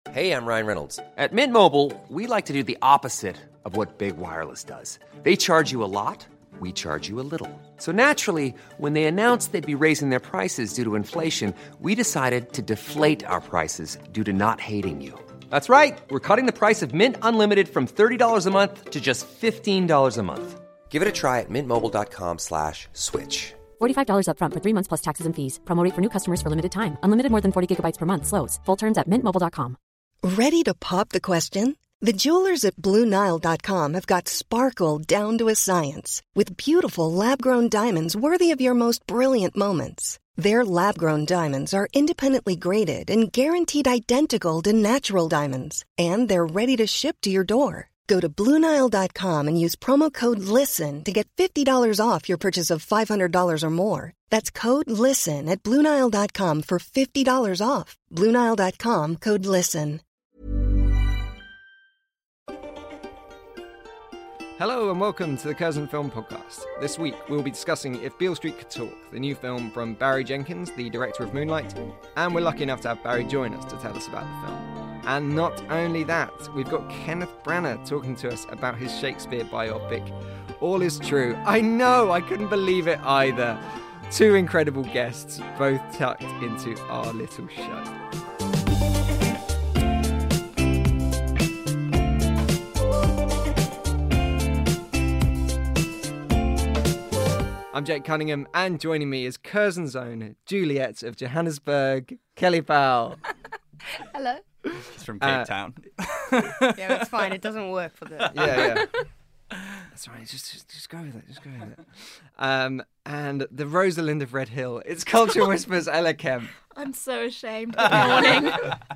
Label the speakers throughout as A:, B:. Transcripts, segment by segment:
A: Hey, I'm Ryan Reynolds.
B: At Mint Mobile, we like to do the opposite of what Big Wireless does. They charge you a lot, we charge you a little. So naturally, when they announced they'd be raising their prices due to inflation, we decided to deflate our prices due to not hating you. That's right. We're cutting the price of Mint Unlimited from $30 a month to just $15 a month.
A: Give it a try at mintmobile.com/switch.
C: $45 up front for 3 months plus taxes and fees. Promo rate for new customers for limited time. Unlimited more than 40 gigabytes per month. Slows full terms at mintmobile.com.
D: Ready to pop the question? The jewelers at BlueNile.com have got sparkle down to a science with beautiful lab-grown diamonds worthy of your most brilliant moments. Their lab-grown diamonds are independently graded and guaranteed identical to natural diamonds, and they're ready to ship to your door. Go to BlueNile.com and use promo code LISTEN to get $50 off your purchase of $500 or more. That's code LISTEN at BlueNile.com for $50 off. BlueNile.com, code LISTEN.
E: Hello and welcome to the Curzon Film Podcast. This week we'll be discussing If Beale Street Could Talk, the new film from Barry Jenkins, the director of Moonlight, and we're lucky enough to have Barry join us to tell us about the film. And not only that, we've got Kenneth Branagh talking to us about his Shakespeare biopic. All is true. I know, I couldn't believe it either. Two incredible guests, both tucked into our little show. I'm Jake Cunningham, and joining me is Curzon's own Juliet of Johannesburg, Kelly Powell.
F: Hello.
G: It's from Cape Town.
F: Yeah, it's fine. It doesn't work for the...
E: Yeah. That's right. Just go with it. Just go with it. And the Rosalind of Red Hill. It's Culture Whispers, Ella Kemp.
F: I'm so ashamed. Good morning.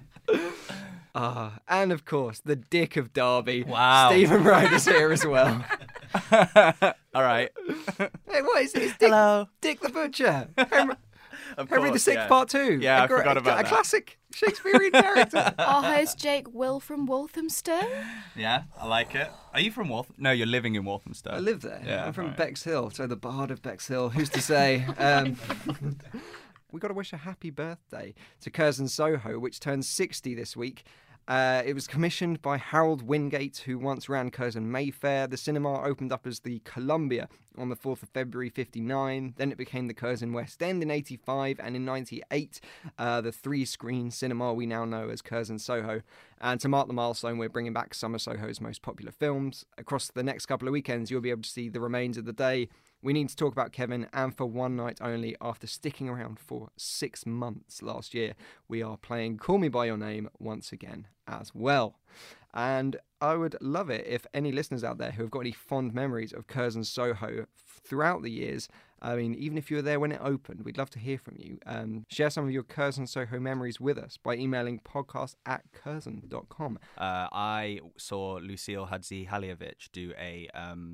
E: And of course, the Dick of Derby.
G: Wow.
E: Stephen Wright is here as well.
G: All right.
E: Hey, what is this?
G: Hello.
E: Dick the Butcher.
G: Of
E: Henry
G: course,
E: VI,
G: yeah.
E: Part 2.
G: Yeah, I forgot about
E: a
G: that.
E: classic Shakespearean character.
F: Our host, Jake Will from Walthamstow.
G: Yeah, I like it. Are you from Waltham? No, you're living in Walthamstow.
E: I live there.
G: Yeah,
E: I'm from
G: right.
E: Bexhill, so the Bard of Bexhill. Who's to say? We got to wish a happy birthday to Curzon Soho, which turns 60 this week. It was commissioned by Harold Wingate, who once ran Curzon Mayfair. The cinema opened up as the Columbia on the 4th of February 59. Then it became the Curzon West End in 85, and in 98, the three-screen cinema we now know as Curzon Soho. And to mark the milestone, we're bringing back some of Soho's most popular films. Across the next couple of weekends, you'll be able to see The Remains of the Day, We Need to Talk About Kevin, and For One Night Only, after sticking around for 6 months last year, we are playing Call Me By Your Name once again as well. And I would love it if any listeners out there who have got any fond memories of Curzon Soho throughout the years, I mean, even if you were there when it opened, we'd love to hear from you. Share some of your Curzon Soho memories with us by emailing podcast@curzon.com.
G: I saw Lucille Hadzi-Haliovic do a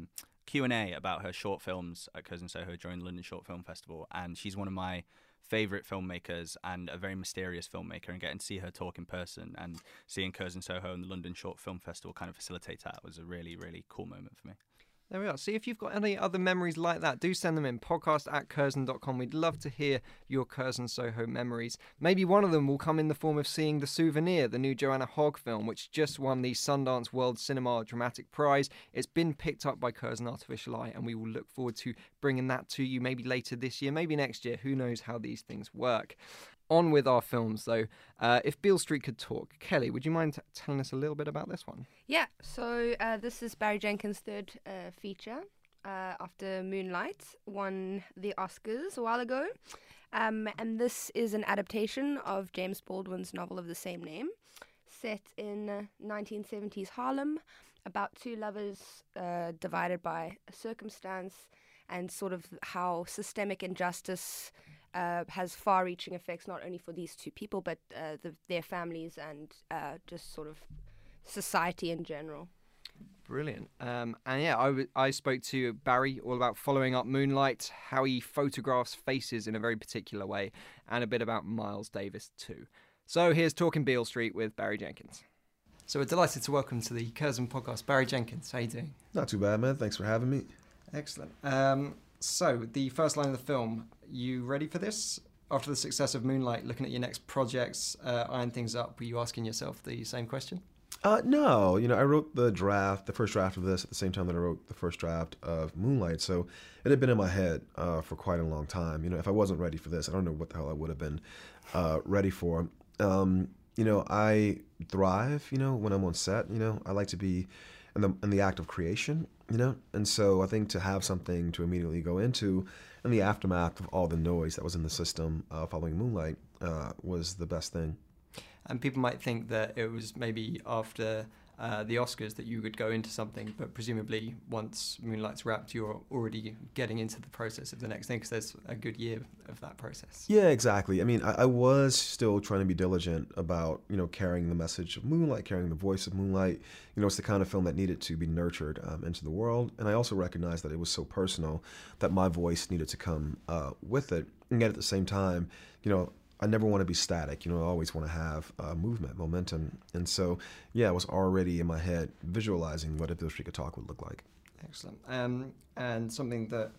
G: Q&A about her short films at Curzon Soho during the London Short Film Festival, and she's one of my favourite filmmakers and a very mysterious filmmaker, and getting to see her talk in person and seeing Curzon Soho and the London Short Film Festival kind of facilitate that was a really, really cool moment for me.
E: There we are. See if you've got any other memories like that. Do send them in, podcast@curzon.com. We'd love to hear your Curzon Soho memories. Maybe one of them will come in the form of seeing The Souvenir, the new Joanna Hogg film, which just won the Sundance World Cinema Dramatic Prize. It's been picked up by Curzon Artificial Eye, and we will look forward to bringing that to you maybe later this year, maybe next year. Who knows how these things work. On with our films, though. If Beale Street Could Talk. Kelly, would you mind telling us a little bit about this one?
F: Yeah, so this is Barry Jenkins' third feature after Moonlight won the Oscars a while ago. And this is an adaptation of James Baldwin's novel of the same name, set in 1970s Harlem, about two lovers divided by a circumstance, and sort of how systemic injustice has far-reaching effects not only for these two people, but their families and just sort of society in general.
E: Brilliant. And yeah, I spoke to Barry all about following up Moonlight, how he photographs faces in a very particular way, and a bit about Miles Davis too. So here's Talking Beale Street with Barry Jenkins. So we're delighted to welcome to the Curzon podcast, Barry Jenkins. How you doing?
H: Not too bad, man. Thanks for having me.
E: Excellent. So the first line of the film, you ready for this? after the success of Moonlight, looking at your next projects, eyeing things up, were you asking yourself the same question?
A: No, I wrote the first draft of this at the same time that I wrote the first draft of Moonlight, so it had been in my head for quite a long time. If I wasn't ready for this, I don't know what the hell I would have been ready for. I thrive, when I'm on set. I like to be in the act of creation, and so I think to have something to immediately go into in the aftermath of all the noise that was in the system following Moonlight was the best thing.
E: And people might think that it was maybe after the Oscars that you would go into something, but presumably once Moonlight's wrapped, you're already getting into the process of the next thing, because there's a good year of that process.
A: Yeah, exactly. I mean, I was still trying to be diligent about, carrying the message of Moonlight, carrying the voice of Moonlight. It's the kind of film that needed to be nurtured into the world. And I also recognized that it was so personal that my voice needed to come with it. And yet at the same time, I never want to be static. I always want to have movement, momentum. And so, yeah, I was already in my head visualizing what a Beale Street Could Talk would look like.
E: Excellent. And something that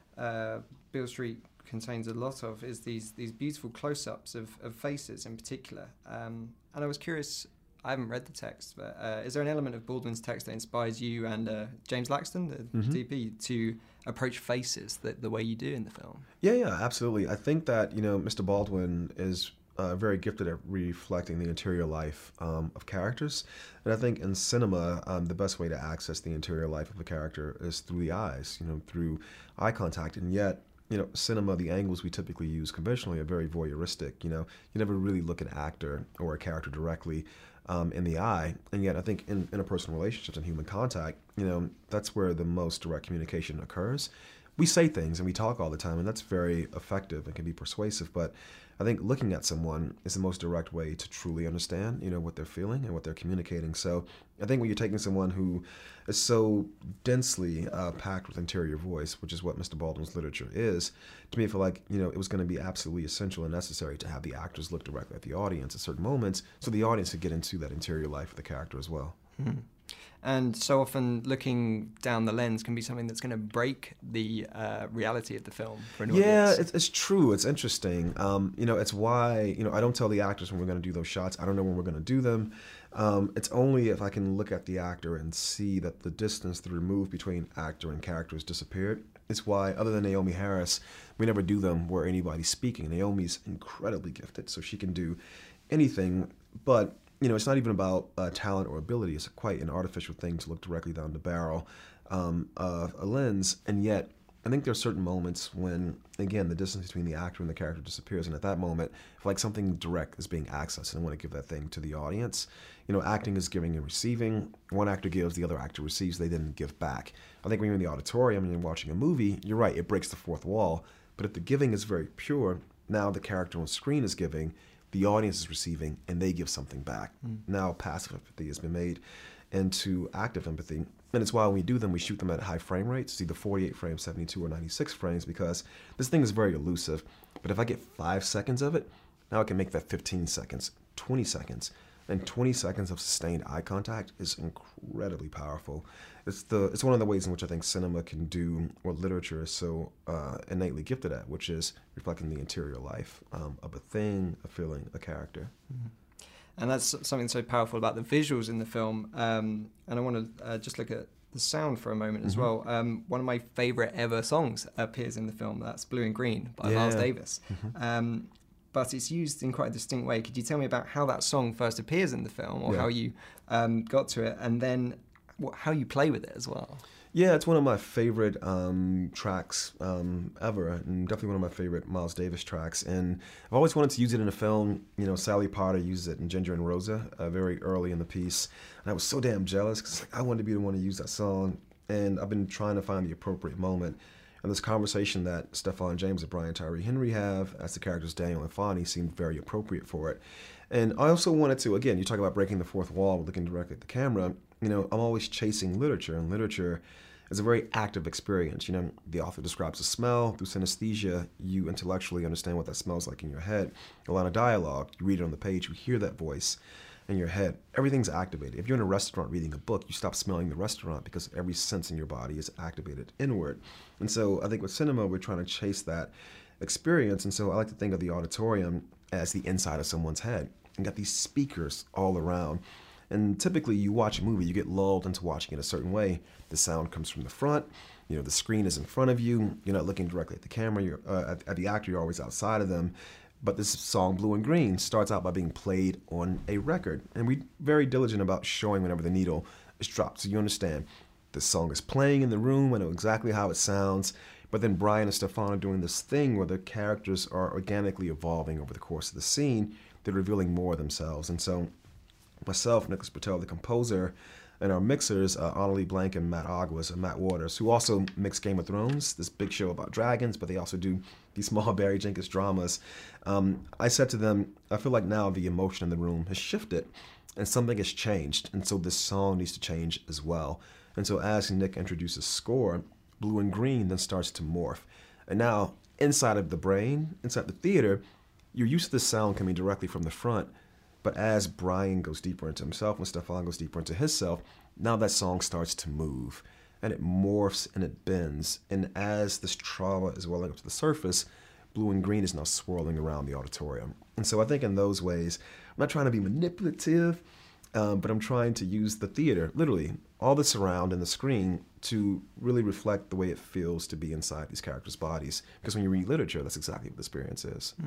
E: Beale Street contains a lot of is these beautiful close-ups of faces in particular. And I was curious, I haven't read the text, but is there an element of Baldwin's text that inspires you and James Laxton, the DP, to approach faces the way you do in the film?
A: Yeah, absolutely. I think that, Mr. Baldwin is very gifted at reflecting the interior life of characters. And I think in cinema, the best way to access the interior life of a character is through the eyes, through eye contact. And yet, cinema, the angles we typically use conventionally are very voyeuristic. You never really look at an actor or a character directly in the eye. And yet I think in interpersonal relationships and human contact, that's where the most direct communication occurs. We say things and we talk all the time, and that's very effective and can be persuasive, but I think looking at someone is the most direct way to truly understand, what they're feeling and what they're communicating. So I think when you're taking someone who is so densely packed with interior voice, which is what Mr. Baldwin's literature is, to me I feel like, it was going to be absolutely essential and necessary to have the actors look directly at the audience at certain moments so the audience could get into that interior life of the character as well.
E: Mm-hmm. And so often looking down the lens can be something that's going to break the reality of the film for an audience.
A: Yeah, it's true. It's interesting. It's why, I don't tell the actors when we're going to do those shots. I don't know when we're going to do them. It's only if I can look at the actor and see that the distance, the remove between actor and character has disappeared. It's why, other than Naomie Harris, we never do them where anybody's speaking. Naomie's incredibly gifted, so she can do anything, but it's not even about talent or ability. It's quite an artificial thing to look directly down the barrel of a lens. And yet, I think there are certain moments when, again, the distance between the actor and the character disappears. And at that moment, I feel like something direct is being accessed, and I want to give that thing to the audience. Acting is giving and receiving. One actor gives, the other actor receives. They didn't give back. I think when you're in the auditorium and you're watching a movie, you're right, it breaks the fourth wall. But if the giving is very pure, now the character on screen is giving, the audience is receiving, and they give something back. Now passive empathy has been made into active empathy. And it's why when we do them, we shoot them at high frame rates. It's either 48 frames, 72, or 96 frames, because this thing is very elusive. But if I get 5 seconds of it, now I can make that 15 seconds, 20 seconds. And 20 seconds of sustained eye contact is incredibly powerful. It's one of the ways in which I think cinema can do what literature is so innately gifted at, which is reflecting the interior life of a thing, a feeling, a character.
E: Mm-hmm. And that's something so powerful about the visuals in the film. And I want to just look at the sound for a moment as well. One of my favorite ever songs appears in the film. That's Blue and Green by Miles Davis. But it's used in quite a distinct way. Could you tell me about how that song first appears in the film, or how you got to it, and then how you play with it as well?
A: Yeah, it's one of my favorite tracks ever, and definitely one of my favorite Miles Davis tracks. And I've always wanted to use it in a film. Sally Potter uses it in Ginger and Rosa very early in the piece. And I was so damn jealous because I wanted to be the one to use that song. And I've been trying to find the appropriate moment. And this conversation that Stephan James and Brian Tyree Henry have as the characters Daniel and Fonnie seemed very appropriate for it. And I also wanted to, again, you talk about breaking the fourth wall, looking directly at the camera. I'm always chasing literature, and literature is a very active experience. The author describes a smell. Through synesthesia, you intellectually understand what that smells like in your head. A lot of dialogue, you read it on the page, you hear that voice in your head. Everything's activated. If you're in a restaurant reading a book, you stop smelling the restaurant because every sense in your body is activated inward. And so I think with cinema, we're trying to chase that experience. And so I like to think of the auditorium as the inside of someone's head. You got these speakers all around. And typically you watch a movie, you get lulled into watching it a certain way. The sound comes from the front. The screen is in front of you. You're not looking directly at the camera. You're at the actor. You're always outside of them. But this song, Blue and Green, starts out by being played on a record. And we're very diligent about showing whenever the needle is dropped. So you understand the song is playing in the room. I know exactly how it sounds. But then Brian and Stefan are doing this thing where the characters are organically evolving over the course of the scene. They're revealing more of themselves. And so myself, Nicholas Patel, the composer, and our mixers, Annalie Blank and Matt Aguas and Matt Waters, who also mix Game of Thrones, this big show about dragons, but they also do these small Barry Jenkins dramas. I said to them, I feel like now the emotion in the room has shifted and something has changed. And so this song needs to change as well. And so as Nick introduces score, Blue and Green then starts to morph. And now inside of the brain, inside the theater, you're used to the sound coming directly from the front. But as Brian goes deeper into himself and Stefan goes deeper into himself, now that song starts to move and it morphs and it bends. And as this trauma is welling up to the surface, Blue and Green is now swirling around the auditorium. And so I think in those ways, I'm not trying to be manipulative, but I'm trying to use the theater, literally, all the surround and the screen to really reflect the way it feels to be inside these characters' bodies. Because when you read literature, that's exactly what the experience is.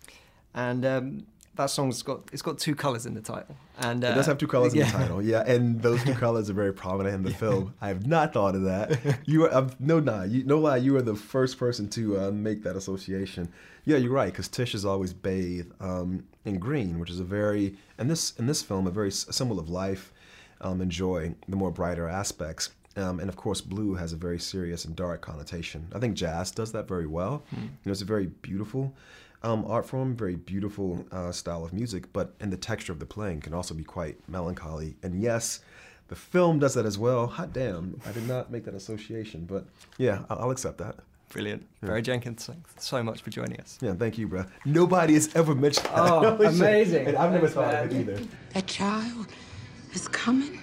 E: And that song's got 2 colours in the title. And
A: it does have 2 colors in the title, yeah, and those 2 colors are very prominent in the film. I have not thought of that. You are no lie. You are the first person to make that association. Yeah, you're right, because Tish is always bathed in green, which is a very in this film a symbol of life and joy, the more brighter aspects. And of course, blue has a very serious and dark connotation. I think jazz does that very well. It's a very beautiful art form, very beautiful style of music, but and the texture of the playing can also be quite melancholy. And yes, the film does that as well. Hot damn, I did not make that association, but yeah, I'll accept that.
E: Brilliant. Yeah. Barry Jenkins, thanks so much for joining us.
A: Yeah, thank you, bro. Nobody has ever mentioned that.
E: Oh, amazing.
A: And I've never thought of it either.
H: That child is coming.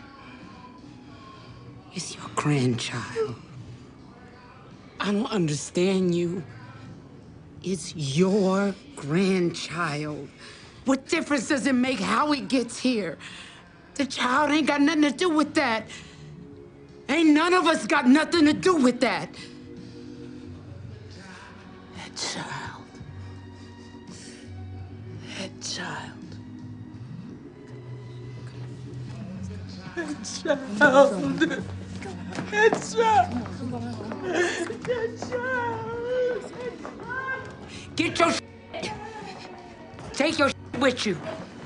H: It's your grandchild. I don't understand you. It's your grandchild. What difference does it make how it gets here? The child ain't got nothing to do with that. Ain't none of us got nothing to do with that. That child. That child. That child. That child. That child. Get your shit. Take your shit with you.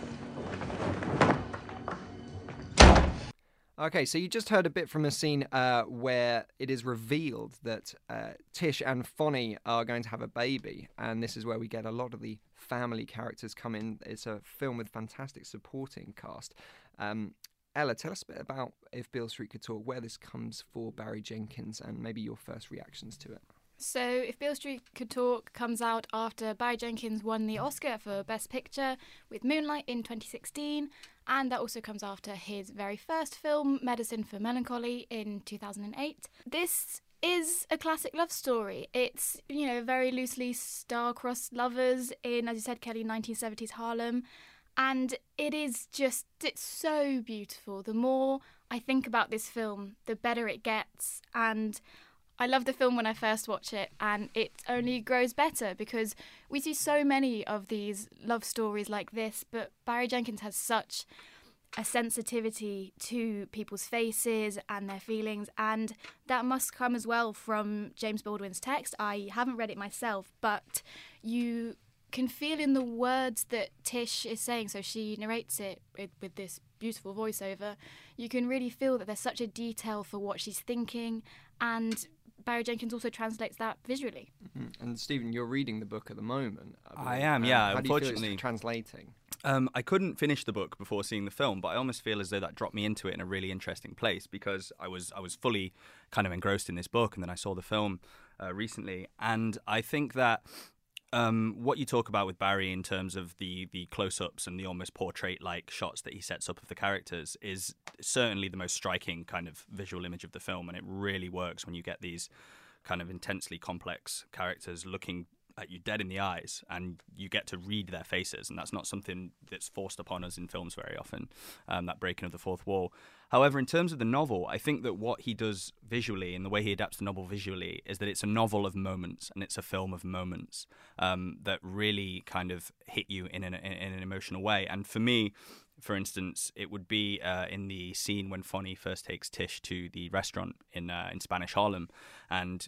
E: Okay, so you just heard a bit from a scene where it is revealed that Tish and Fonny are going to have a baby, and this is where we get a lot of the family characters come in. It's a film with fantastic supporting cast. Ella, tell us a bit about If Beale Street Could Talk, where this comes for Barry Jenkins, and maybe your first reactions to it.
I: So, If Beale Street Could Talk comes out after Barry Jenkins won the Oscar for Best Picture with Moonlight in 2016, and that also comes after his very first film, Medicine for Melancholy, in 2008. This is a classic love story. It's, very loosely star-crossed lovers in, as you said, Kelly, 1970s Harlem. And it's so beautiful. The more I think about this film, the better it gets. And I love the film when I first watch it, and it only grows better because we see so many of these love stories like this, but Barry Jenkins has such a sensitivity to people's faces and their feelings, and that must come as well from James Baldwin's text. I haven't read it myself, but you can feel in the words that Tish is saying, so she narrates it with this beautiful voiceover, you can really feel that there's such a detail for what she's thinking, and Barry Jenkins also translates that visually.
E: Mm-hmm. And Stephen, you're reading the book at the moment.
G: I am, yeah.
E: How
G: Unfortunately,
E: do you feel it's translating?
G: I couldn't finish the book before seeing the film, but I almost feel as though that dropped me into it in a really interesting place because I was fully kind of engrossed in this book, and then I saw the film recently, and I think that what you talk about with Barry in terms of the close-ups and the almost portrait-like shots that he sets up of the characters is certainly the most striking kind of visual image of the film, and it really works when you get these kind of intensely complex characters looking at you dead in the eyes, and you get to read their faces, and that's not something that's forced upon us in films very often, that breaking of the fourth wall. However, in terms of the novel, I think that what he does visually and the way he adapts the novel visually is that it's a novel of moments, and it's a film of moments that really kind of hit you in an emotional way. And for me, for instance, it would be in the scene when Fonny first takes Tish to the restaurant in Spanish Harlem, and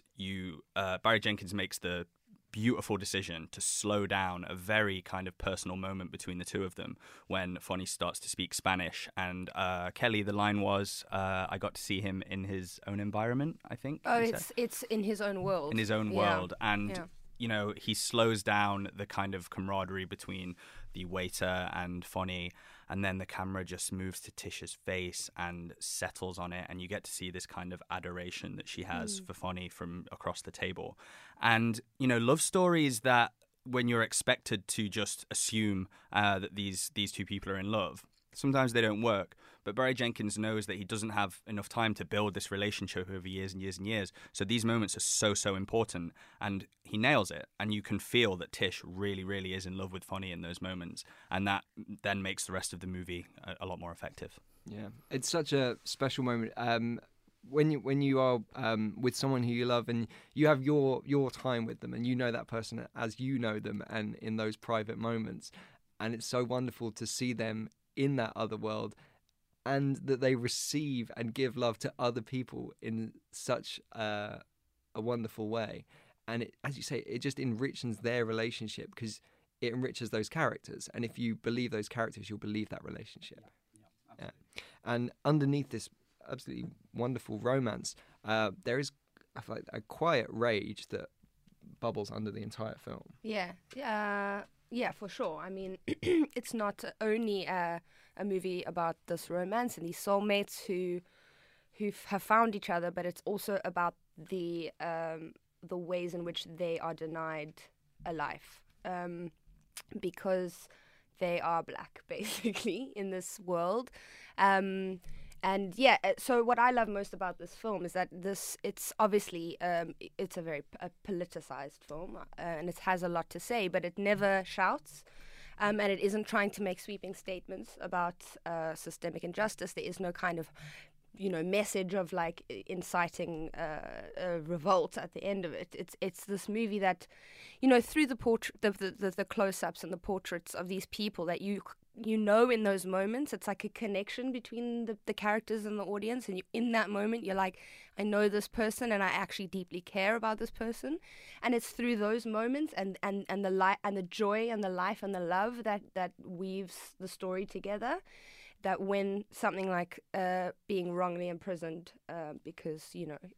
G: Barry Jenkins makes the beautiful decision to slow down a very kind of personal moment between the two of them when Fonny starts to speak Spanish. And Kelly, the line was, I got to see him in his own environment, I think.
F: Oh, it's in his own world.
G: In his own world. And, you know, he slows down the kind of camaraderie between the waiter and Fonny, and then the camera just moves to Tish's face and settles on it, and you get to see this kind of adoration that she has for Fonny from across the table. And, you know, love stories that when you're expected to just assume that these two people are in love, sometimes they don't work. But Barry Jenkins knows that he doesn't have enough time to build this relationship over years and years and years. So these moments are so important, and he nails it. And you can feel that Tish really, really is in love with Fonny in those moments. And that then makes the rest of the movie a lot more effective.
E: Yeah, it's such a special moment. When you are with someone who you love and you have your time with them, and you know that person as you know them, and in those private moments, and it's so wonderful to see them in that other world, and that they receive and give love to other people in such a wonderful way. And it, as you say, it just enriches their relationship because it enriches those characters. And if you believe those characters, you'll believe that relationship. Yeah. And underneath this absolutely wonderful romance, there is a quiet rage that bubbles under the entire film.
F: Yeah, for sure. I mean, it's not only a movie about this romance and these soulmates who have found each other, but it's also about the ways in which they are denied a life, because they are black, basically, in this world. And yeah, so what I love most about this film is that it's obviously, it's a very politicized film, and it has a lot to say, but it never shouts, and it isn't trying to make sweeping statements about systemic injustice. There is no kind of, message of like inciting a revolt at the end of it. It's this movie that, through the close-ups and the portraits of these people that in those moments, it's like a connection between the characters and the audience, and in that moment you're like, I know this person and I actually deeply care about this person. And it's through those moments and the light and the joy and the life and the love that weaves the story together, that when something like being wrongly imprisoned because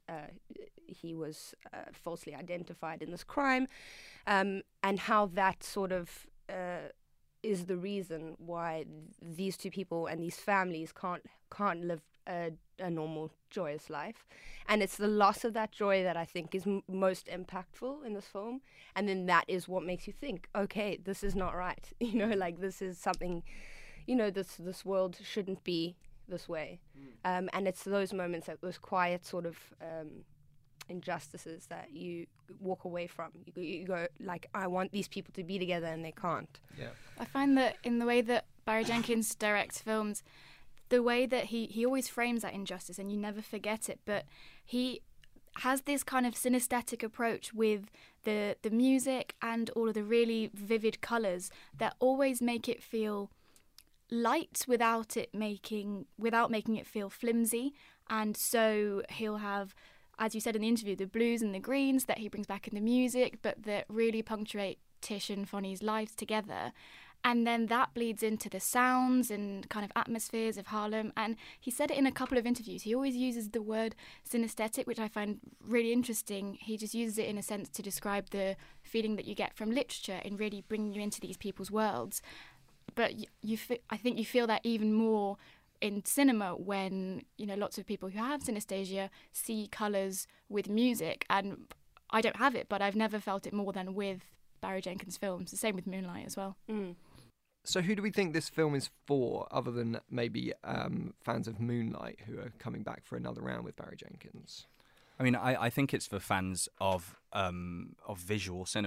F: he was falsely identified in this crime, and how that sort of is the reason why these two people and these families can't live a normal, joyous life. And it's the loss of that joy that I think is most impactful in this film. And then that is what makes you think, okay, this is not right. This is something, this world shouldn't be this way. And it's those moments, those quiet sort of injustices that you walk away from. You go like, I want these people to be together and they can't.
E: Yeah,
I: I find that in the way that Barry Jenkins directs films, the way that he always frames that injustice and you never forget it, but he has this kind of synesthetic approach with the music and all of the really vivid colours that always make it feel light without making it feel flimsy. And so he'll have, as you said in the interview, the blues and the greens that he brings back in the music, but that really punctuate Tish and Fonny's lives together. And then that bleeds into the sounds and kind of atmospheres of Harlem. And he said it in a couple of interviews. He always uses the word synesthetic, which I find really interesting. He just uses it in a sense to describe the feeling that you get from literature and really bringing you into these people's worlds. But I think you feel that even more in cinema when, lots of people who have synesthesia see colours with music. And I don't have it, but I've never felt it more than with Barry Jenkins films. The same with Moonlight as well.
E: So who do we think this film is for, other than maybe fans of Moonlight who are coming back for another round with Barry Jenkins?
G: I mean, I think it's for fans of visual cinema.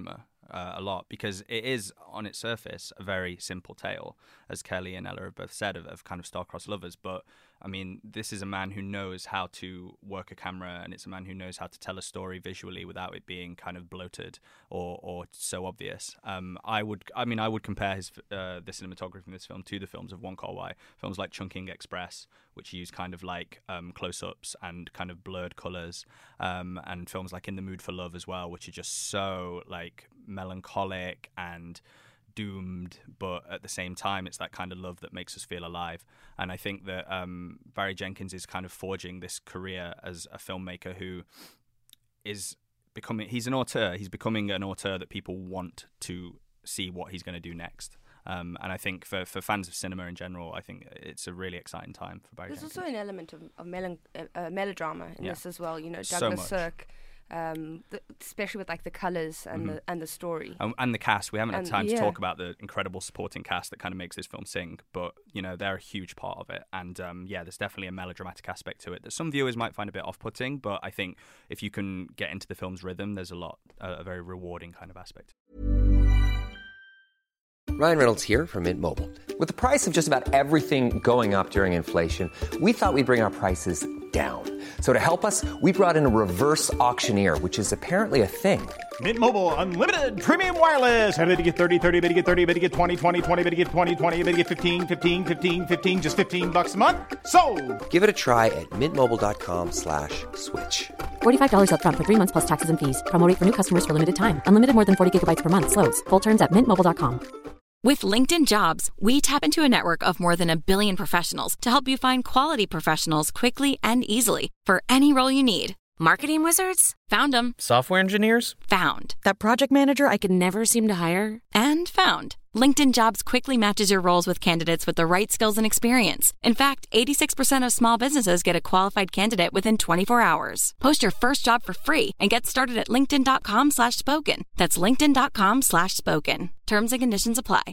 G: a lot, because it is, on its surface, a very simple tale, as Kelly and Ella have both said, of kind of star-crossed lovers. But I mean, this is a man who knows how to work a camera, and it's a man who knows how to tell a story visually without it being kind of bloated or so obvious. I would compare the cinematography in this film to the films of Wong Kar-wai, films like Chungking Express, which use kind of like close-ups and kind of blurred colors, and films like In the Mood for Love as well, which are just so like melancholic and doomed, but at the same time it's that kind of love that makes us feel alive. And I think that Barry Jenkins is kind of forging this career as a filmmaker who is he's becoming an auteur that people want to see what he's going to do next. And I think for fans of cinema in general, I think it's a really exciting time for Barry Jenkins.
F: There's also an element of melodrama in this as well. You know,
G: So
F: Douglas
G: much.
F: Sirk, especially with like the colours and the story.
G: And the cast. We haven't had time to
F: yeah.
G: talk about the incredible supporting cast that kind of makes this film sing, but you know, they're a huge part of it. And there's definitely a melodramatic aspect to it that some viewers might find a bit off-putting, but I think if you can get into the film's rhythm, there's a very rewarding kind of aspect.
B: Ryan Reynolds here from Mint Mobile. With the price of just about everything going up during inflation, we thought we'd bring our prices down. So to help us, we brought in a reverse auctioneer, which is apparently a thing.
J: Mint Mobile Unlimited Premium Wireless. How to get 30, 30, bit to get 30, bit to get 20, 20, 20, bit to get 20, 20, bit to get 15, 15, 15, 15, just $15 a month? Sold!
B: Give it a try at mintmobile.com/switch.
C: $45 up front for 3 months plus taxes and fees. Promo rate for new customers for limited time. Unlimited more than 40 gigabytes per month. Slows full terms at mintmobile.com.
K: With LinkedIn Jobs, we tap into a network of more than 1 billion professionals to help you find quality professionals quickly and easily for any role you need. Marketing wizards? Found them.
L: Software engineers?
K: Found.
M: That project manager I could never seem to hire?
K: And found. LinkedIn Jobs quickly matches your roles with candidates with the right skills and experience. In fact, 86% of small businesses get a qualified candidate within 24 hours. Post your first job for free and get started at linkedin.com/spoken. That's linkedin.com/spoken. Terms and conditions apply.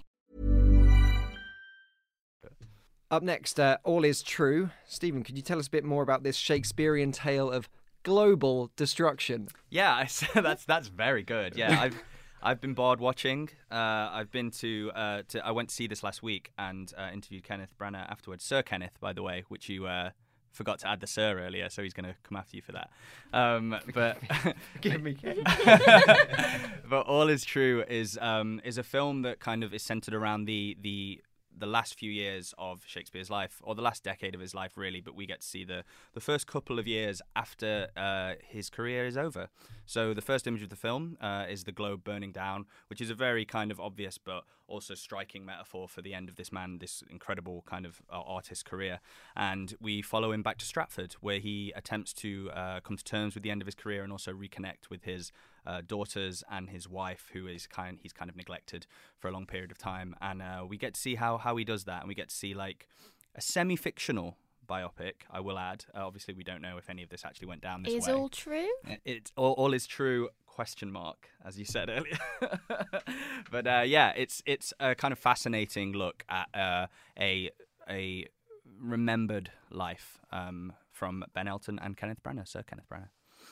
E: Up next, All Is True. Stephen, could you tell us a bit more about this Shakespearean tale of global destruction?
G: Yeah, that's very good. Yeah, I've been bored watching. I've been I went to see this last week and interviewed Kenneth Branagh afterwards. Sir Kenneth, by the way, which you forgot to add the sir earlier, so he's going to come after you for that. But
E: Give me Ken.
G: But All Is True is a film that kind of is centered around the last few years of Shakespeare's life, or the last decade of his life, really, but we get to see the first couple of years after his career is over. So the first image of the film is the globe burning down, which is a very kind of obvious but also striking metaphor for the end of this incredible kind of artist's career. And we follow him back to Stratford, where he attempts to come to terms with the end of his career and also reconnect with his daughters and his wife, who he's kind of neglected for a long period of time. And we get to see how he does that, and we get to see like a semi-fictional biopic, I will add. Obviously, we don't know if any of this actually went down this way.
I: Is all true?
G: It's all is true, ? As you said earlier. But it's a kind of fascinating look at a remembered life from Ben Elton and Kenneth Branagh, Sir Kenneth Branagh.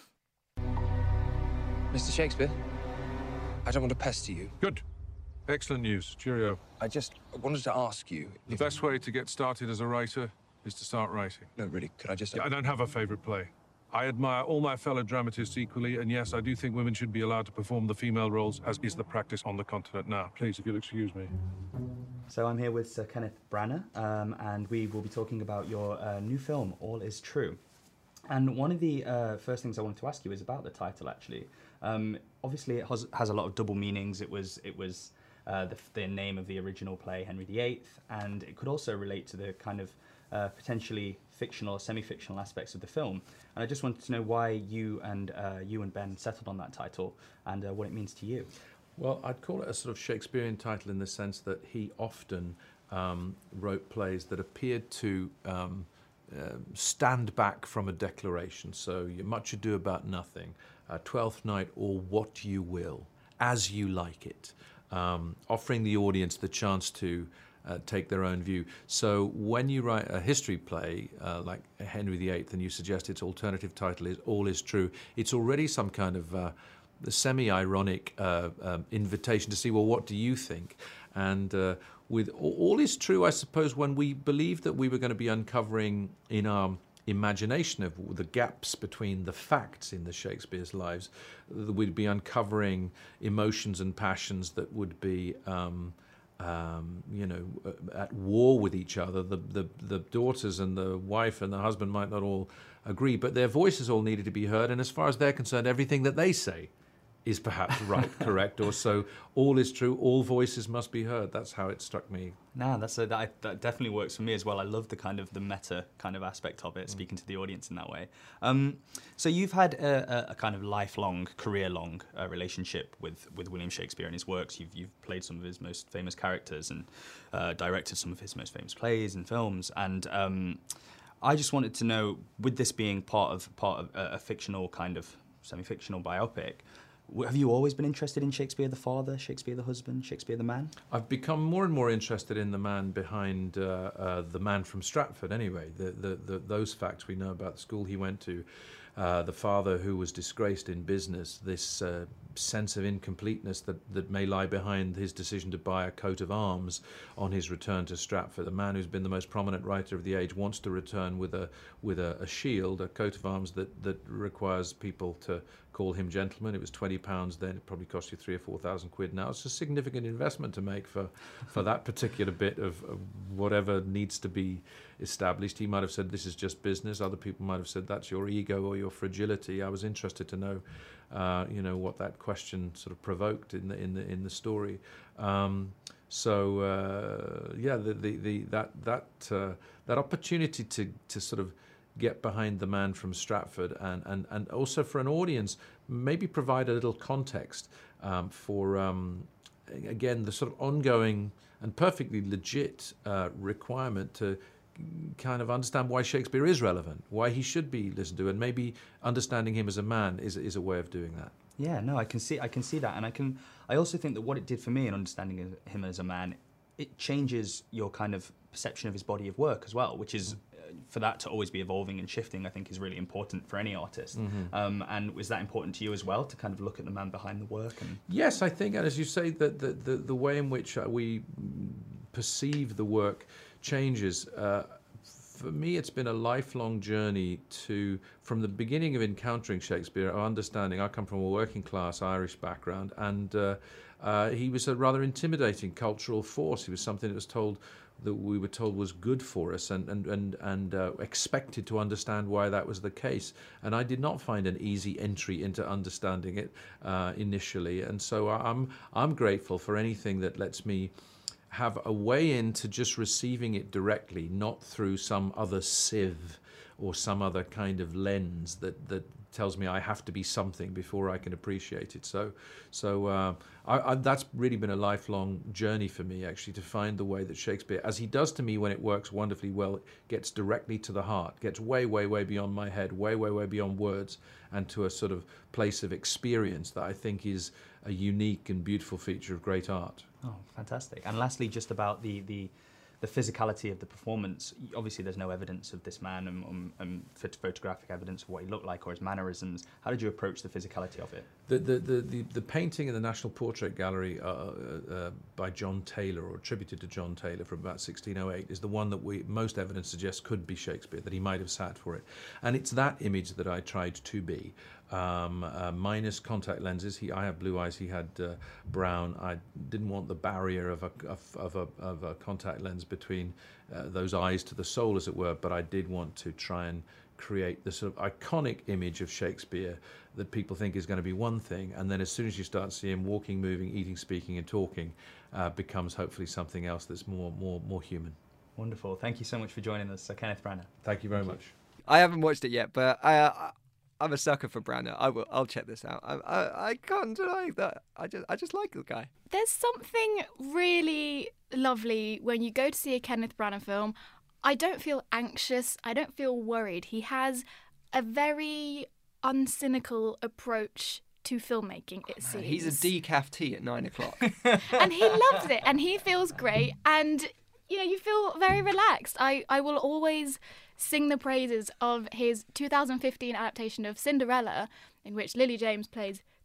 N: Mr. Shakespeare, I don't want to pester you.
O: Good. Excellent news. Cheerio.
N: I wanted to ask you...
O: The best way to get started as a writer is to start writing.
N: No, really, could I just...
O: I don't have a favourite play. I admire all my fellow dramatists equally, and yes, I do think women should be allowed to perform the female roles, as is the practice on the continent now. Please, if you'll excuse me.
P: So I'm here with Sir Kenneth Branagh, and we will be talking about your new film, All Is True. And one of the first things I wanted to ask you is about the title, actually. Obviously, it has a lot of double meanings. It was the name of the original play, Henry VIII, and it could also relate to the kind of potentially fictional or semi-fictional aspects of the film. And I just wanted to know why you and Ben settled on that title and what it means to you.
Q: Well, I'd call it a sort of Shakespearean title in the sense that he often wrote plays that appeared to stand back from a declaration. So Much Ado About Nothing, Twelfth Night, or What You Will, As You Like It, offering the audience the chance to take their own view. So when you write a history play like Henry VIII and you suggest its alternative title is All Is True, it's already some kind of semi-ironic invitation to see, well, what do you think? And with All Is True, I suppose, when we believed that we were going to be uncovering in our imagination of the gaps between the facts in the Shakespeare's lives, that we'd be uncovering emotions and passions that would be at war with each other. The daughters and the wife and the husband might not all agree, but their voices all needed to be heard, and as far as they're concerned, everything that they say is perhaps right, correct, or so. All is true, all voices must be heard. That's how it struck me.
G: No, that definitely works for me as well. I love the meta kind of aspect of it, speaking to the audience in that way. So you've had a kind of lifelong, career-long relationship with William Shakespeare and his works. You've played some of his most famous characters and directed some of his most famous plays and films. And I just wanted to know, with this being part of a fictional kind of semi-fictional biopic, have you always been interested in Shakespeare the father, Shakespeare the husband, Shakespeare the man?
Q: I've become more and more interested in the man behind the man from Stratford. Anyway, those facts we know about the school he went to, the father who was disgraced in business, this sense of incompleteness that may lie behind his decision to buy a coat of arms on his return to Stratford. The man who's been the most prominent writer of the age wants to return with a shield, a coat of arms that requires people to call him gentleman. It was £20 then. It probably cost you £3,000 or £4,000 now. It's a significant investment to make for that particular bit of whatever needs to be established. He might have said this is just business. Other people might have said that's your ego or your fragility. I was interested to know, what that question sort of provoked in the story. That opportunity to sort of get behind the man from Stratford and also for an audience maybe provide a little context for again the sort of ongoing and perfectly legit requirement to kind of understand why Shakespeare is relevant, why he should be listened to, and maybe understanding him as a man is a way of doing that.
P: Yeah, no, I can see that, and I also think that what it did for me in understanding him as a man, it changes your kind of perception of his body of work as well, which is for that to always be evolving and shifting, I think is really important for any artist. Mm-hmm. And was that important to you as well, to kind of look at the man behind the work? And
Q: yes, I think, and as you say, that the way in which we perceive the work changes. For me, it's been a lifelong journey from the beginning of encountering Shakespeare, of understanding. I come from a working class Irish background, and he was a rather intimidating cultural force. He was something that we were told was good for us, and expected to understand why that was the case. And I did not find an easy entry into understanding it initially, and so I'm grateful for anything that lets me have a way into just receiving it directly, not through some other sieve or some other kind of lens that tells me I have to be something before I can appreciate it. So that's really been a lifelong journey for me, actually, to find the way that Shakespeare, as he does to me when it works wonderfully well, gets directly to the heart, gets way, way, way beyond my head, way, way, way beyond words, and to a sort of place of experience that I think is a unique and beautiful feature of great art.
P: Oh, fantastic. And lastly, just about the physicality of the performance. Obviously, there's no evidence of this man and photographic evidence of what he looked like or his mannerisms. How did you approach the physicality of it?
Q: The painting in the National Portrait Gallery by John Taylor, or attributed to John Taylor, from about 1608, is the one that most evidence suggests could be Shakespeare, that he might have sat for it. And it's that image that I tried to be. Minus contact lenses. I have blue eyes. He had brown. I didn't want the barrier of a contact lens between those eyes to the soul, as it were. But I did want to try and create the sort of iconic image of Shakespeare that people think is going to be one thing, and then as soon as you start to see him walking, moving, eating, speaking, and talking, becomes hopefully something else that's more human.
P: Wonderful. Thank you so much for joining us, Sir Kenneth Branagh.
Q: Thank you very much.
E: I haven't watched it yet, but I'm a sucker for Branagh. I'll check this out. I can't deny that. I just like the guy.
I: There's something really lovely when you go to see a Kenneth Branagh film. I don't feel anxious. I don't feel worried. He has a very uncynical approach to filmmaking, it seems.
E: He's a decaf tea at 9 o'clock.
I: And he loves it, and he feels great, and you feel very relaxed. I will always sing the praises of his 2015 adaptation of Cinderella, in which Lily James plays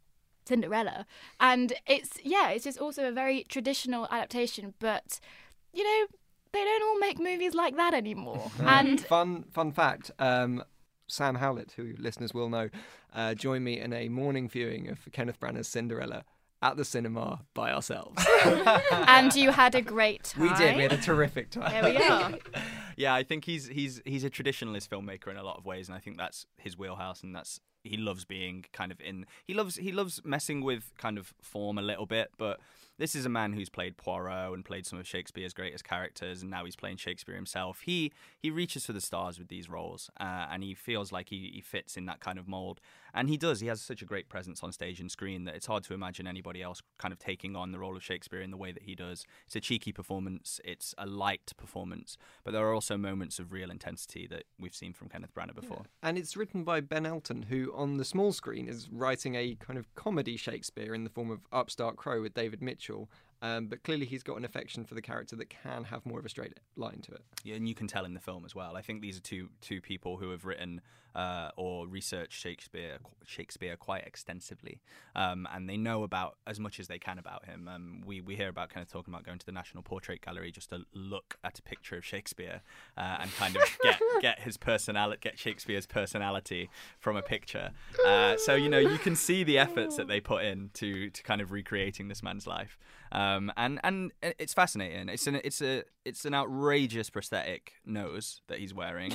I: Cinderella. And it's just also a very traditional adaptation, but, you know, they don't all make movies like that anymore. And
E: fun fact, Sam Howlett, who listeners will know, joined me in a morning viewing of Kenneth Branagh's Cinderella at the cinema by ourselves.
I: And you had a great time.
E: We did. We had a terrific time.
I: There we are.
G: Yeah, I think he's a traditionalist filmmaker in a lot of ways, and I think that's his wheelhouse, and he loves being kind of he loves messing with kind of form a little bit, but this is a man who's played Poirot and played some of Shakespeare's greatest characters, and now he's playing Shakespeare himself. He reaches for the stars with these roles, and he feels like he fits in that kind of mold. And he does. He has such a great presence on stage and screen that it's hard to imagine anybody else kind of taking on the role of Shakespeare in the way that he does. It's a cheeky performance. It's a light performance. But there are also moments of real intensity that we've seen from Kenneth Branagh before.
E: Yeah. And it's written by Ben Elton, who on the small screen is writing a kind of comedy Shakespeare in the form of Upstart Crow with David Mitchell. But clearly he's got an affection for the character that can have more of a straight line to it.
G: Yeah, and you can tell in the film as well. I think these are two people who have written or researched Shakespeare quite extensively, and they know about as much as they can about him. We hear about kind of talking about going to the National Portrait Gallery just to look at a picture of Shakespeare and kind of get his personality, get Shakespeare's personality from a picture. So you can see the efforts that they put in to kind of recreating this man's life. And it's fascinating. It's an outrageous prosthetic nose that he's wearing,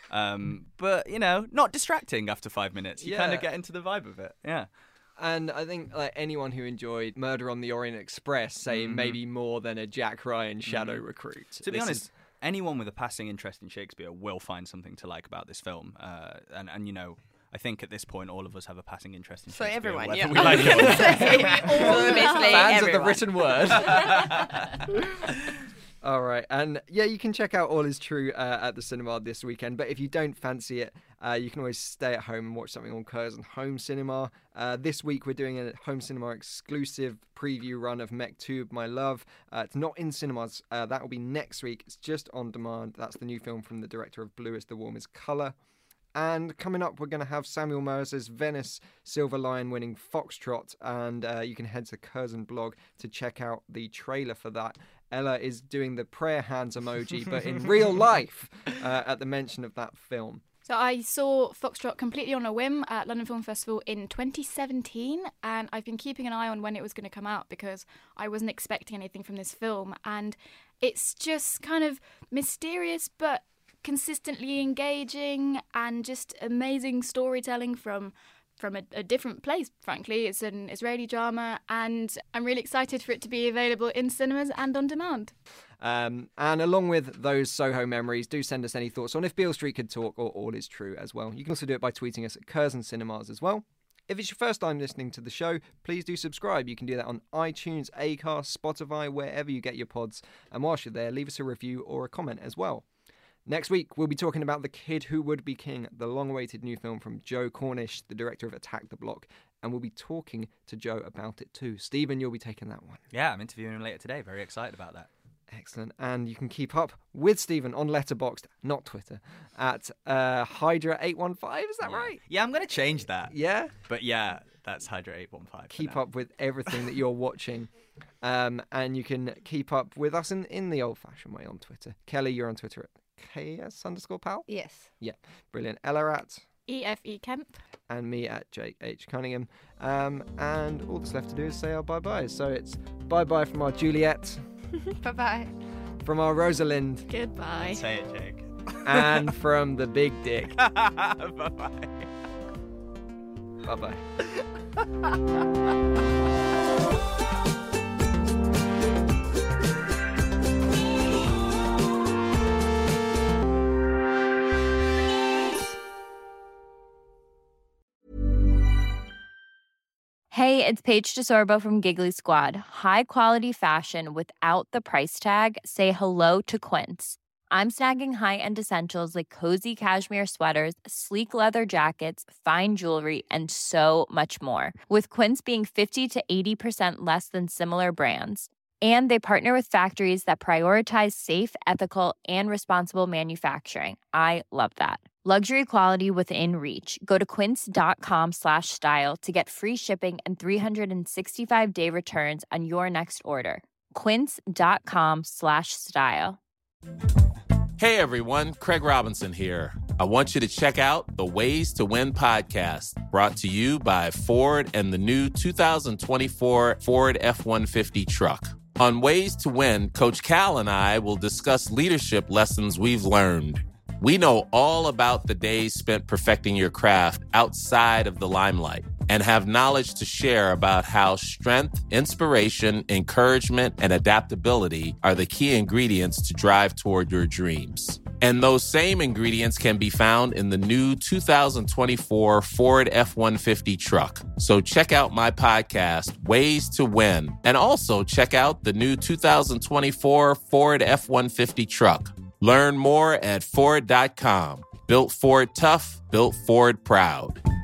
G: but not distracting after 5 minutes. You kind of get into the vibe of it. Yeah.
E: And I think like anyone who enjoyed Murder on the Orient Express, say maybe more than a Jack Ryan Shadow Recruit.
G: To be honest, anyone with a passing interest in Shakespeare will find something to like about this film. And I think at this point, all of us have a passing interest in Shakespeare.
F: So everyone,
G: whether
F: yeah.
G: we like it or not.
E: Fans of the written word. All right. And yeah, you can check out All Is True at the cinema this weekend. But if you don't fancy it, you can always stay at home and watch something on Curzon Home Cinema. This week, we're doing a Home Cinema exclusive preview run of Mektub, My Love. It's not in cinemas. That will be next week. It's just on demand. That's the new film from the director of Blue is the Warmest Colour. And coming up, we're going to have Samuel Mers's Venice Silver Lion winning Foxtrot, and you can head to Curzon blog to check out the trailer for that. Ella is doing the prayer hands emoji, but in real life at the mention of that film.
I: So I saw Foxtrot completely on a whim at London Film Festival in 2017, and I've been keeping an eye on when it was going to come out because I wasn't expecting anything from this film, and it's just kind of mysterious but consistently engaging and just amazing storytelling from a different place, frankly. It's an Israeli drama, and I'm really excited for it to be available in cinemas and on demand.
E: And along with those Soho memories, do send us any thoughts on If Beale Street Could Talk or All Is True as well. You can also do it by tweeting us at Curzon Cinemas as well. If it's your first time listening to the show, please do subscribe. You can do that on iTunes, Acast, Spotify, wherever you get your pods. And whilst you're there, leave us a review or a comment as well. Next week, we'll be talking about The Kid Who Would Be King, the long-awaited new film from Joe Cornish, the director of Attack the Block, and we'll be talking to Joe about it too. Stephen, you'll be taking that one.
G: Yeah, I'm interviewing him later today. Very excited about that.
E: Excellent. And you can keep up with Stephen on Letterboxd, not Twitter, at Hydra815. Is that right?
G: Yeah, I'm going to change that.
E: Yeah?
G: But yeah, that's Hydra815.
E: Keep up with everything that you're watching. And you can keep up with us in the old-fashioned way on Twitter. Kelly, you're on Twitter at KS_pal?
F: Yes.
E: Yeah. Brilliant. Ella at
I: EFE Kemp.
E: And me at Jake H. Cunningham. And all that's left to do is say our bye-byes. So it's bye-bye from our Juliet.
F: Bye-bye.
E: From our Rosalind.
I: Goodbye.
G: Say it, Jake.
E: And from the Big Dick.
G: Bye-bye.
E: Bye-bye.
L: Hey, it's Paige DeSorbo from Giggly Squad. High quality fashion without the price tag. Say hello to Quince. I'm snagging high-end essentials like cozy cashmere sweaters, sleek leather jackets, fine jewelry, and so much more. With Quince being 50 to 80% less than similar brands. And they partner with factories that prioritize safe, ethical, and responsible manufacturing. I love that. Luxury quality within reach. Go to quince.com/style to get free shipping and 365-day returns on your next order. Quince.com/style.
R: Hey everyone, Craig Robinson here. I want you to check out the Ways to Win podcast, brought to you by Ford and the new 2024 Ford F-150 truck. On Ways to Win, Coach Cal and I will discuss leadership lessons we've learned. We know all about the days spent perfecting your craft outside of the limelight and have knowledge to share about how strength, inspiration, encouragement, and adaptability are the key ingredients to drive toward your dreams. And those same ingredients can be found in the new 2024 Ford F-150 truck. So check out my podcast, Ways to Win, and also check out the new 2024 Ford F-150 truck. Learn more at Ford.com. Built Ford tough, built Ford proud.